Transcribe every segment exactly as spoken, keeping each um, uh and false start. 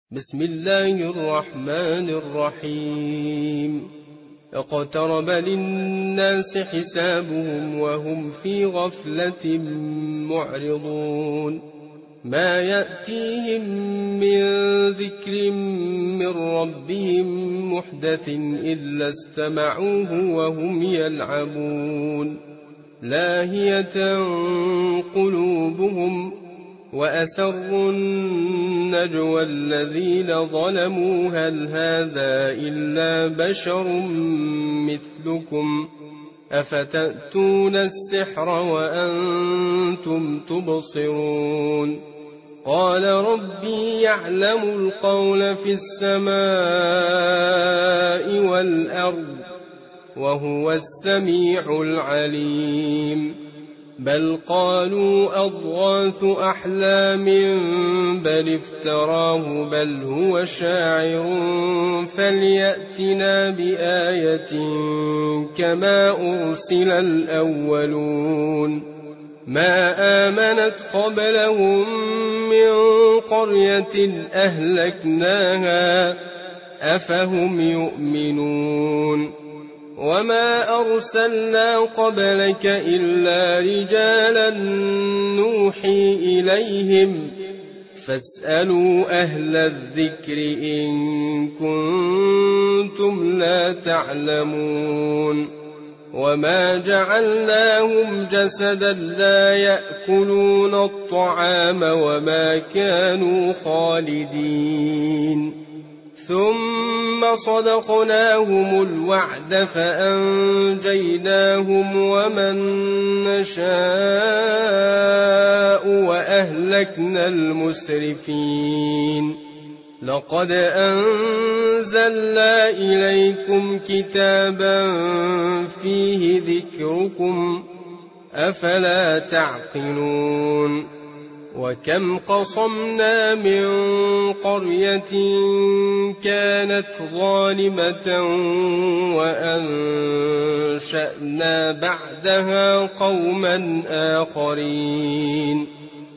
بسم الله الرحمن الرحيم اقترب للناس حسابهم وهم في غفلة معرضون ما يأتيهم من ذكر من ربهم محدث إلا استمعوه وهم يلعبون لاهية قلوبهم وأسروا النجوى الذين ظلموا هل هذا إلا بشر مثلكم أفتأتون السحر وأنتم تبصرون قال ربي يعلم القول في السماء والأرض وهو السميع العليم بل قالوا أضغاث أحلام بل افتراه بل هو شاعر فليأتنا بآية كما أرسل الأولون ما آمنت قبلهم من قرية أهلكناها أفهم يؤمنون وما أرسلنا قبلك إلا رجالا نوحي إليهم فاسألوا أهل الذكر إن كنتم لا تعلمون وما جعلناهم جسدا لا يأكلون الطعام وما كانوا خالدين ثم صدقناهم الوعد فأنجيناهم ومن نشاء وأهلكنا المسرفين لقد أنزلنا إليكم كتابا فيه ذكركم أفلا تعقلون وكم قصمنا من قرية كانت ظالمة وأنشأنا بعدها قوما آخرين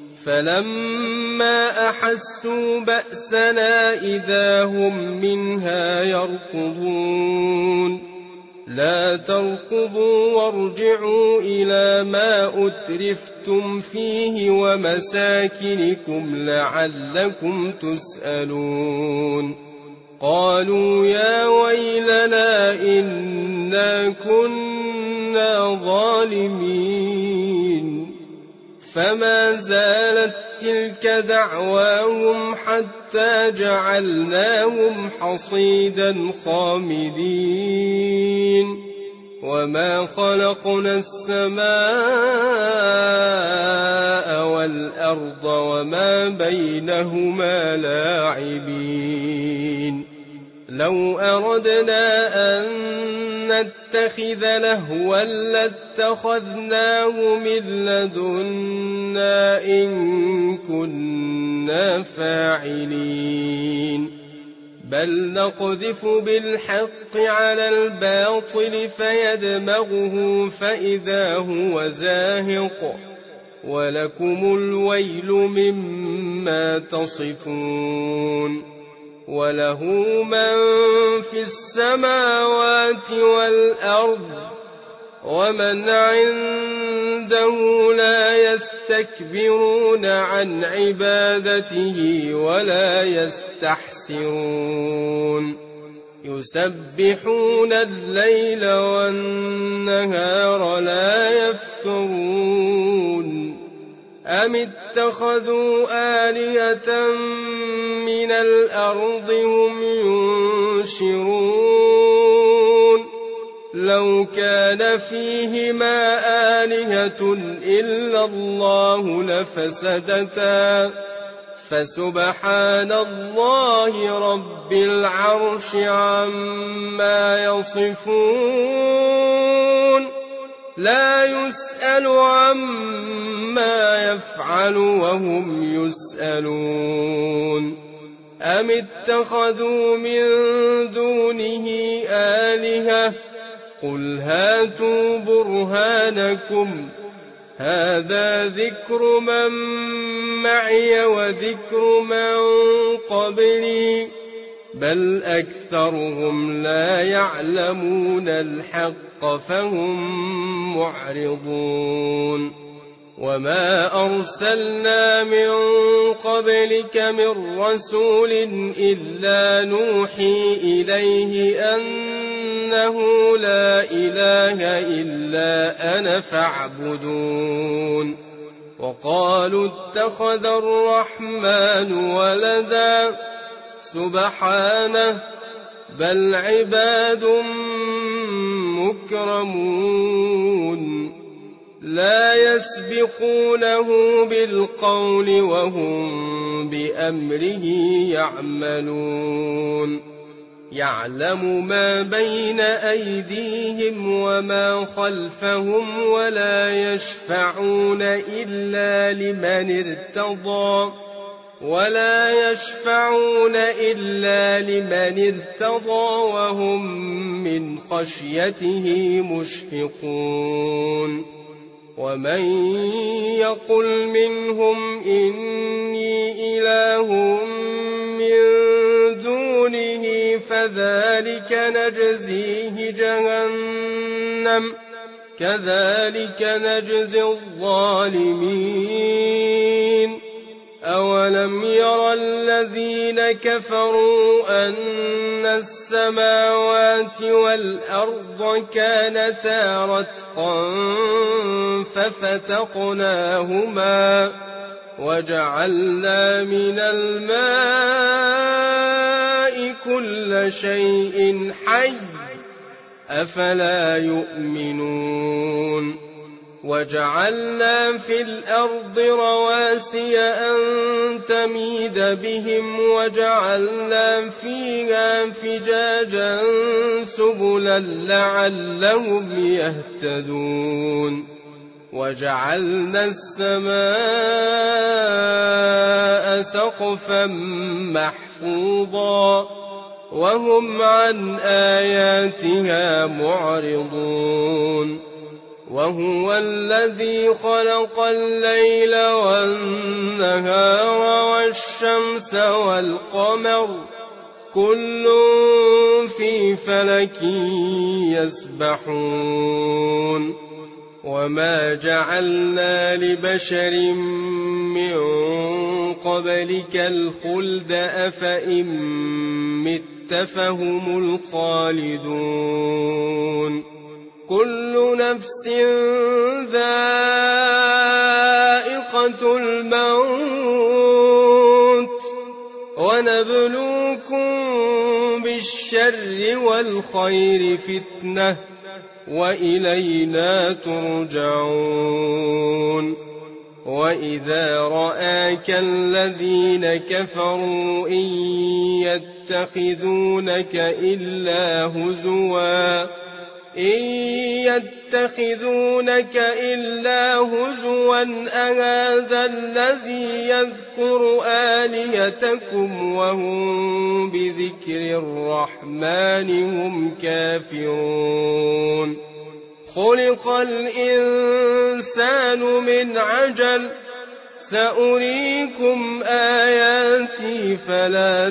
فلما أحسوا بأسنا إذا هم منها يركضون لا تركضوا وارجعوا إلى ما أترفتم فيه ومساكنكم لعلكم تسألون قالوا يا ويلنا إنا كنا ظالمين فما زالت تلك دعواهم حتى جعلناهم حصيدا خامدين وما خلقنا السماء والأرض وما بينهما لاعبين لو أردنا أن نتخذ لهوا لاتخذناه من لدنا إن كنا فاعلين بل نقذف بالحق على الباطل فيدمغه فإذا هو زاهق ولكم الويل مما تصفون وله من في السماوات والأرض ومن عنده لا يستكبرون عن عبادته ولا يستحسرون يسبحون الليل والنهار لا يفترون أم اتخذوا آلهة من الأرض هم ينشرون لو كان فيهما آلهة إلا الله لفسدتا فسبحان الله رب العرش عما يصفون لا يسأل عما يفعل وهم يسألون أم اتخذوا من دونه آلهة قل هاتوا برهانكم هذا ذكر من معي وذكر من قبلي بل أكثرهم لا يعلمون الحق فهم معرضون وما أرسلنا من قبلك من رسول إلا نوحي إليه أنه لا إله إلا أنا فاعبدون وقالوا اتخذ الرحمن ولدا سبحانه بل عباد مكرمون لا يسبقونه بالقول وهم بأمره يعملون يعلم ما بين أيديهم وما خلفهم ولا يشفعون إلا لمن ارتضى ولا يشفعون إلا لمن ارتضى وهم من خشيته مشفقون ومن يقل منهم إني إله من دونه فذلك نجزيه جهنم كذلك نجزي الظالمين أولم ير الذين كفروا أن السماوات والأرض كانتا رتقا ففتقناهما وجعلنا من الماء كل شيء حي أفلا يؤمنون وجعلنا في الأرض رواسي أن تميد بهم وجعلنا فيها فجاجا سبلا لعلهم يهتدون وجعلنا السماء سقفا محفوظا وهم عن آياتها معرضون وهو الذي خلق الليل والنهار والشمس والقمر كل في فلك يسبحون وما جعلنا لبشر من قبلك الخلد أفإن مت فهم الخالدون كل نفس ذائقة الموت ونبلوكم بالشر والخير فتنة وإلينا ترجعون وإذا رآك الذين كفروا إن يتخذونك إلا هزوا إن يتخذونك إلا هزوا أهذا الذي يذكر آلهتكم وهم بذكر الرحمن هم كافرون خلق الإنسان من عجل سأريكم آياتي فلا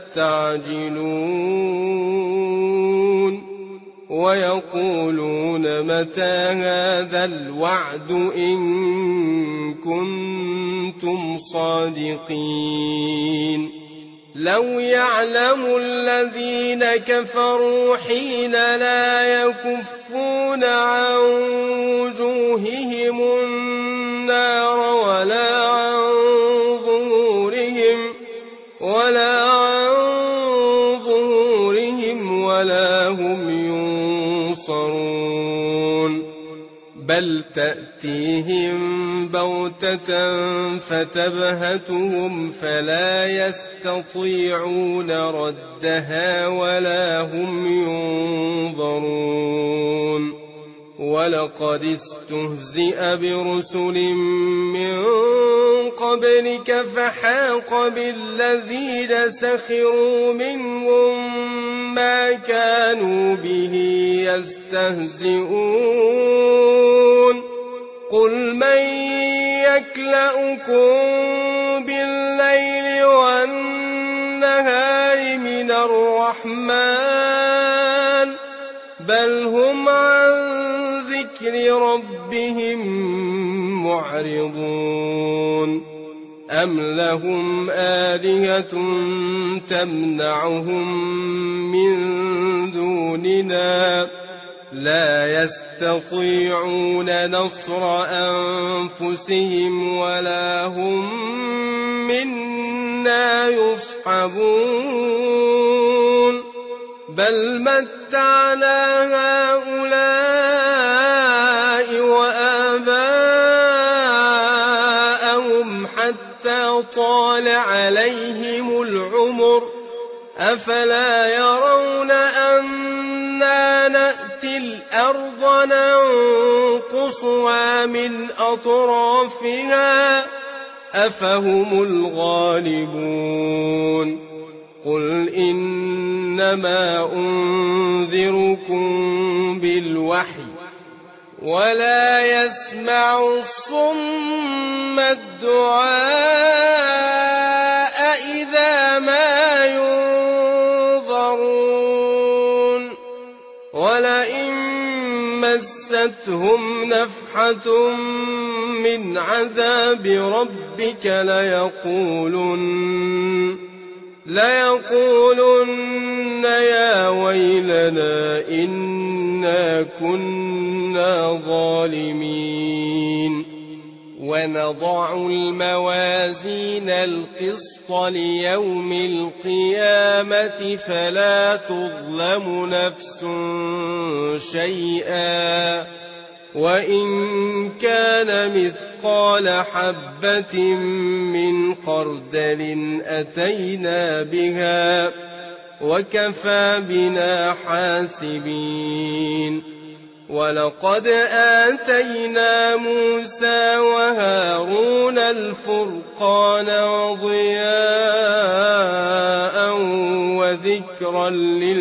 تستعجلون ويقولون متى هذا الوعد إن كنتم صادقين لو يعلم الذين كفروا حين لا يكفون عن وجوههم النار ولا عن ظهورهم ولا عن ظهورهم ولا هم ينصرون بل تأتيهم بغتة فتبهتهم فلا يستطيعون ردها ولا هم ينظرون ولقد استهزئ برسل من قبلك فحاق بالذين سخروا منهم ما كانوا به يستهزئون قل من يكلؤكم بالليل والنهار من الرحمن بل هم عن ذكر ربهم معرضون أم لهم آلهة تمنعهم من دوننا لا يستطيعون نصر أنفسهم ولا هم منا يصحبون بل متعنا هؤلاء وآباءهم حتى طال عليهم العمر أفلا يرون أنا نأتي الأرض ننقصها من أطرافها أفهم الغالبون قل إنما أنذركم بالوحي ولا يسمع الصم الدعاء إذا ما ينظرون ولئن مستهم نفحة من عذاب ربك ليقولن ليقولن يا ويلنا إنا كنا ظالمين ونضع الموازين القسط ليوم القيامة فلا تظلم نفس شيئا وإن كان مثقال حبة من خردل أتينا بها وكفى بنا حاسبين ولقد آتينا موسى وهارون الفرقان وضياء وذكرا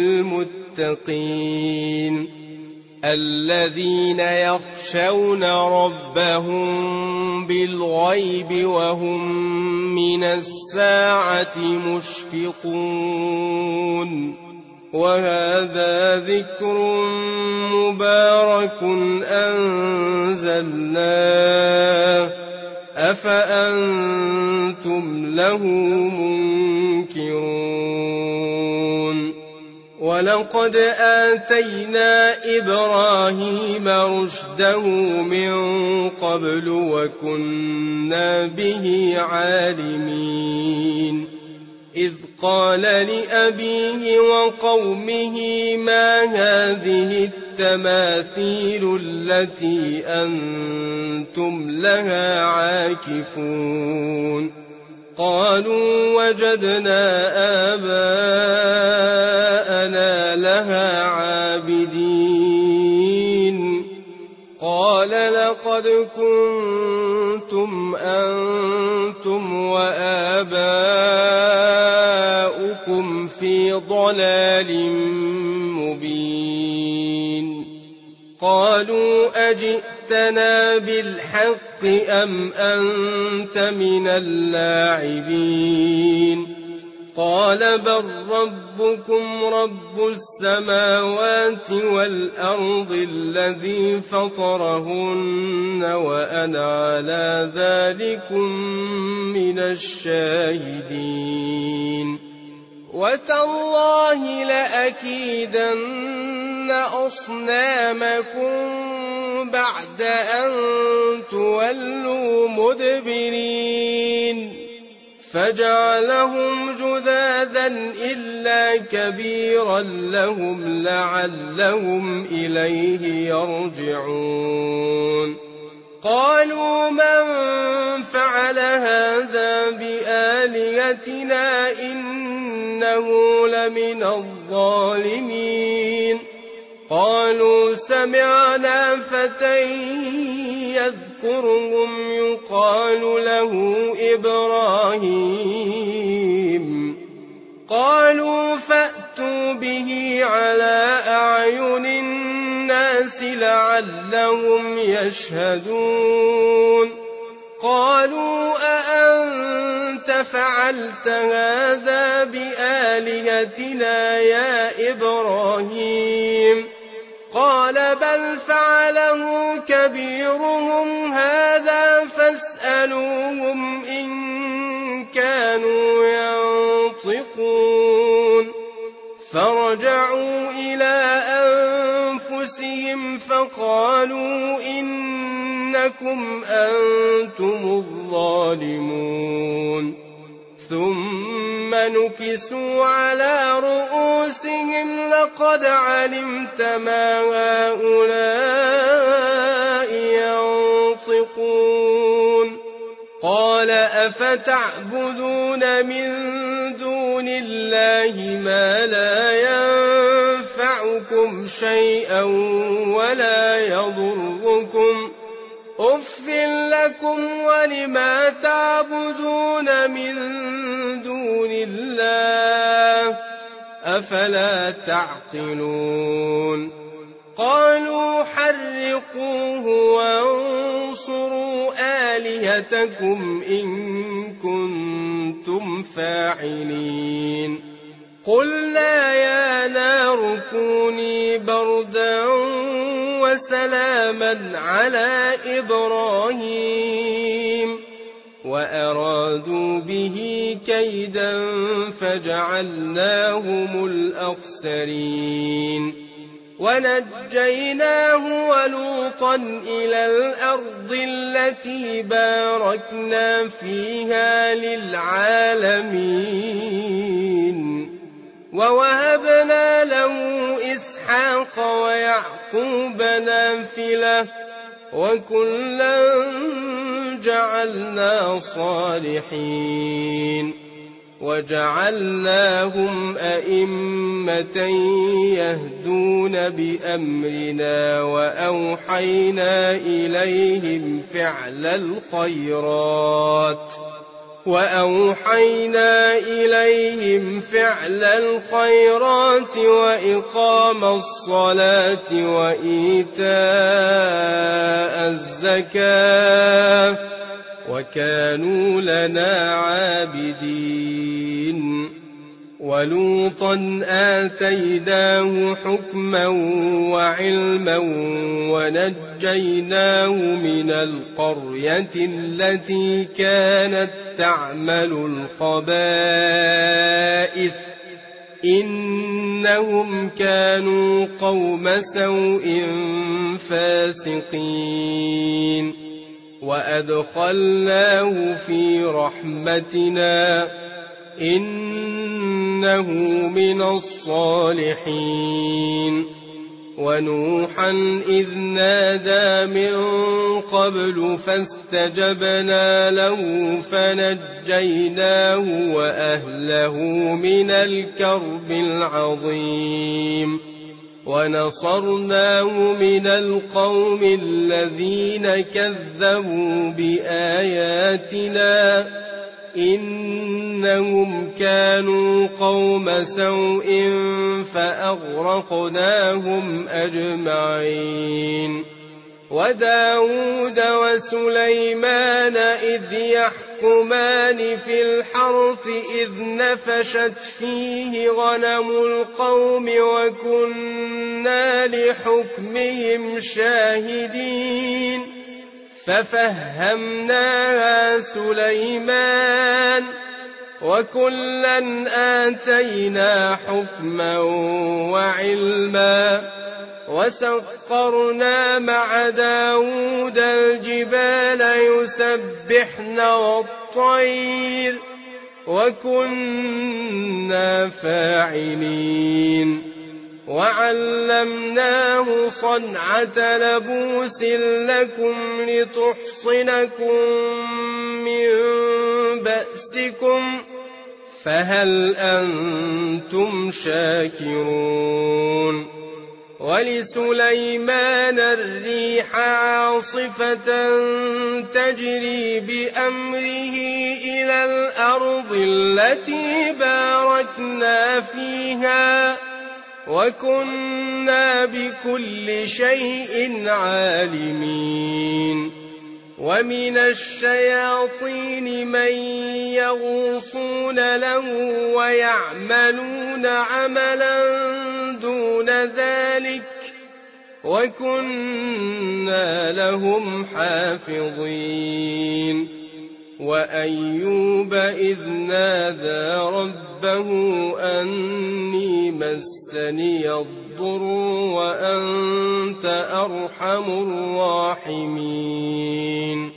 للمتقين الذين يخشون ربهم بالغيب وهم من الساعة مشفقون وهذا ذكر مبارك أنزلناه أفأنتم له منكرون ولقد آتينا إبراهيم رشده من قبل وكنا به عالمين إذ قال لأبيه وقومه ما هذه التماثيل التي أنتم لها عاكفون قالوا وجدنا آباءنا لها عابدين قال لقد كنتم أنتم وآباؤكم في ضلال مبين قالوا أجئتنا بالحق أم أنت من اللاعبين قال بل ربكم رب السماوات والأرض الذي فطرهن وأنا على ذلكم من الشاهدين وتالله لأكيدن أصنامكم بعد أن تولوا مدبرين فجعلهم جذاذا إلا كبيرا لهم لعلهم إليه يرجعون قالوا من فعل هذا بآلهتنا إنه لمن الظالمين قالوا سمعنا فتى يذكرهم يقال له إبراهيم قالوا فأتوا به على أعين الناس لعلهم يشهدون قالوا أأنت فعلت هذا بآلهتنا آلهتنا يا إبراهيم قال بل فعله كبيرهم هذا فاسألوهم إن كانوا ينطقون فرجعوا إلى أنفسهم فقالوا إنكم أنتم الظالمون ثم نكسوا على رؤوسهم لقد علمت ما هؤلاء ينطقون قال أفتعبدون من دون الله ما لا ينفعكم شيئا ولا يضركم أف لكم ولما تعبدون من دون الله أفلا تعقلون قالوا حرقوه وانصروا آلهتكم إن كنتم فاعلين قلنا يا نار كوني بردا وسلاما على إبراهيم وأرادوا به كيدا فجعلناهم الأخسرين ونجيناه ولوطا إلى الأرض التي باركنا فيها للعالمين ووهبنا له إسحاق ويعقوب نافلة وكلا جعلنا صالحين وجعلناهم أئمة يهدون بأمرنا وأوحينا إليهم فعل الخيرات وأوحينا إليهم فعل الخيرات وإقام الصلاة وإيتاء الزكاة وكانوا لنا عابدين ولوطا آتيناه حكما وعلما ونجيناه من القرية التي كانت تعمل الخبائث إنهم كانوا قوم سوء فاسقين وأدخلناه في رحمتنا إنه من الصالحين ونوحا إذ نادى من قبل فاستجبنا له فنجيناه وأهله من الكرب العظيم ونصرناه من القوم الذين كذبوا بآياتنا إنهم كانوا قوم سوء فأغرقناهم أجمعين وداود وسليمان إذ يحكمان في الحرث إذ نفشت فيه غنم القوم وكنا لحكمهم شاهدين ففهمناها سليمان وكلا آتينا حكما وعلما وسخرنا مع داود الجبال يسبحن والطير وكنا فاعلين وعلمناه صنعة لبوس لكم لتحصنكم من بأسكم فهل أنتم شاكرون ولسليمان الريح عاصفة تجري بأمره إلى الأرض التي باركنا فيها وكنا بكل شيء عالمين ومن الشياطين من يغوصون له ويعملون عملا دون ذلك وكنا لهم حافظين وأيوب إذ نادى ربه أني مسني الضر وأنت أرحم الراحمين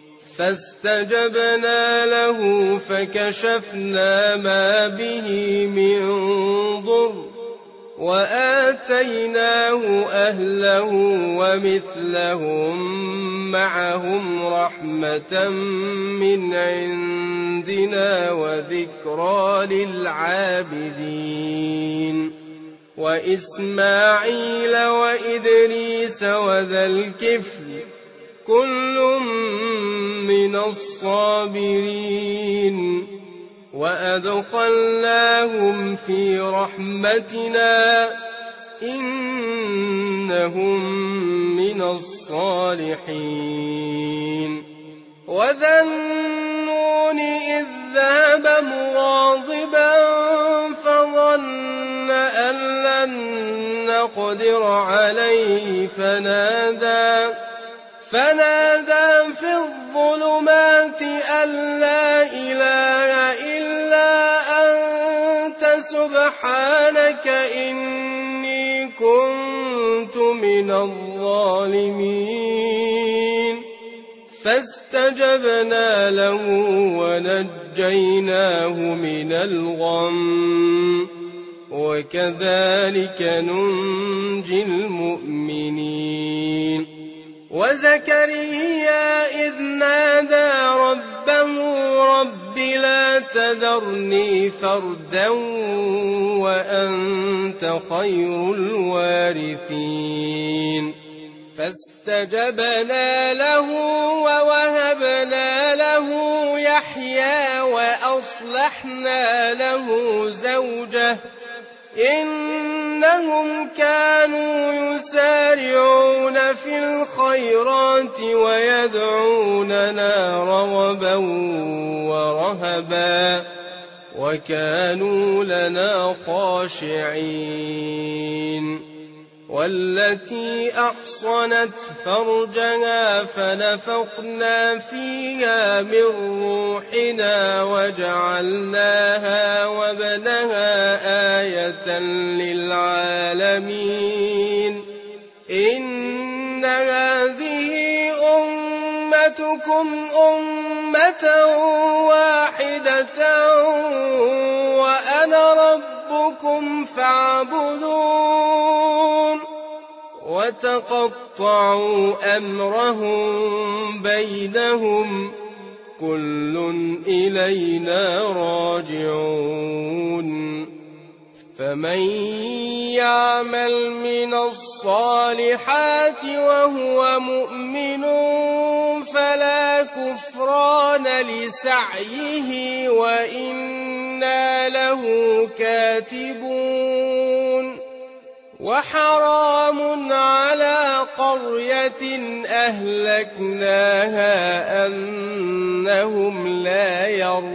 فاستجبنا له فكشفنا ما به من ضر وآتيناه أهله ومثلهم معهم رحمة من عندنا وذكرى للعابدين وإسماعيل وإدريس وذا الكفل كل من الصابرين وأدخلناهم في رحمتنا إنهم من الصالحين وذا النون إذ ذهب مغاضبا فظن أن لن نقدر عليه فنادى فنادى في الظلمات أن لا إله إلا أنت سبحانك إني كنت من الظالمين فاستجبنا له ونجيناه من الغم وكذلك ننجي المؤمنين وزكريا إذ نادى ربه رب لا تذرني فردا وأنت خير الوارثين فاستجبنا له ووهبنا له يحيى وأصلحنا له زوجه إنهم كانوا يسارعون في الخيرات ويدعوننا رغبا ورهبا وكانوا لنا خاشعين والتي أحصنت فرجها فنفخنا فيها من روحنا وجعلناها وابنها آية للعالمين إن هذه أمتكم أمة واحدة وأنا ربكم فاعبدون وتقطعوا أمرهم بينهم كل إلينا راجعون فمن يعمل من الصالحات وهو مؤمن فلا كفران لسعيه وإنا له كاتبون وحرام على قرية أهلكناها أنهم لا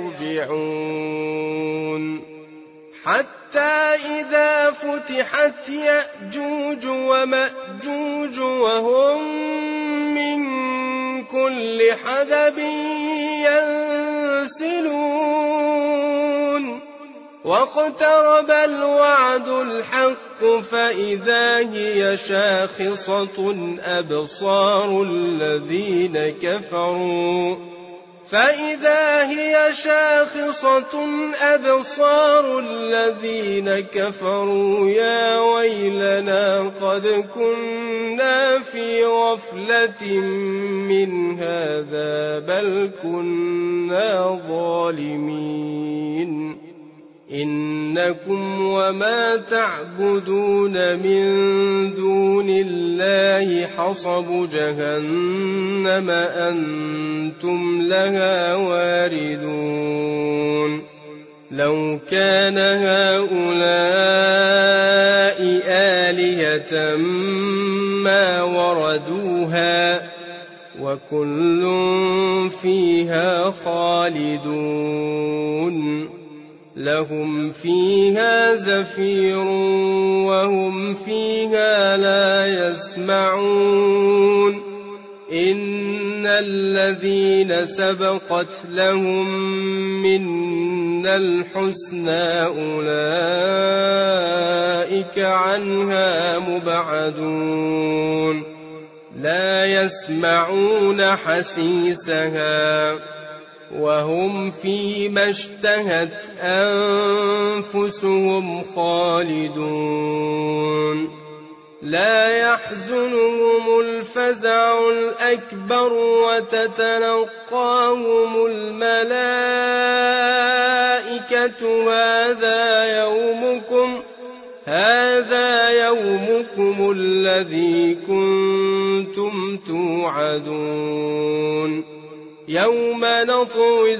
يرجعون حتى إذا فتحت يأجوج ومأجوج وهم من كل حدب ينسلون واقترب الوعد الحق فإذا هي شاخصة أبصار الذين كفروا فإذا هي شاخصة أبصار الذين كفروا يا ويلنا قد كنا في غفلة من هذا بل كنا ظالمين إنكم وما تعبدون من دون الله حصب جهنم أنتم لها واردون لو كان هؤلاء آلهة ما وردوها وكل فيها خالدون لهم فيها زفير وهم فيها لا يسمعون إن الذين سبقت لهم منا الحسنى أولئك عنها مبعدون لا يسمعون حسيسها وهم فيما اشتهت أنفسهم خالدون لا يحزنهم الفزع الأكبر وتتلقاهم الملائكة هذا يومكم هذا يومكم الذي كنتم توعدون يوم نطوي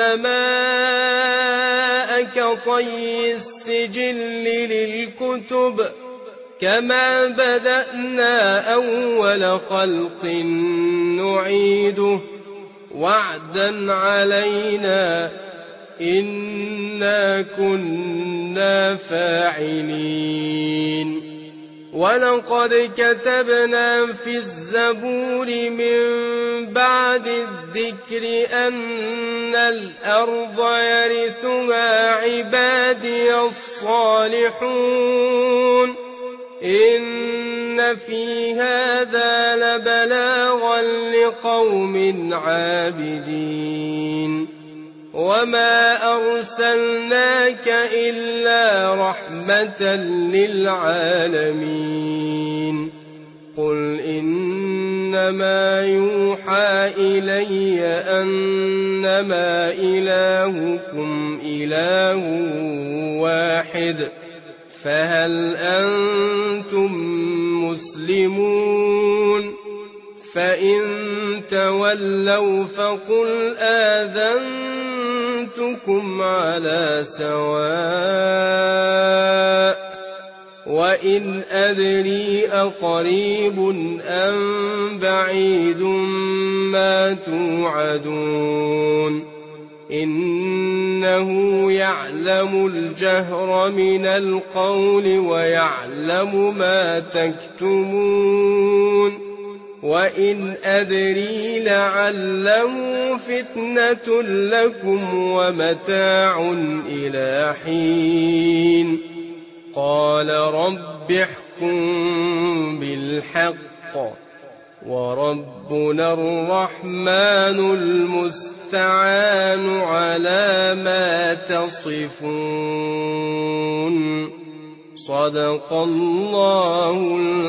السماء كطي السجل للكتب كما بدأنا أول خلق نعيده وعدا علينا إنا كنا فاعلين ولقد كتبنا في الزبور من بعد الذكر أن الأرض يرثها عبادي الصالحون إن في هذا لبلاغا لقوم عابدين وما أرسلناك إلا رحمة للعالمين قل إنما يوحى إلي أنما إلهكم إله واحد فهل أنتم مسلمون فإن تولوا فقل آذنتكم على سواء وإن أدري أقريب أم بعيد ما توعدون إنه يعلم الجهر من القول ويعلم ما تكتمون وإن أدري لعله فتنة لكم ومتاع إلى حين قال رب احكم بالحق وربنا الرحمن المستعان على ما تصفون صدق الله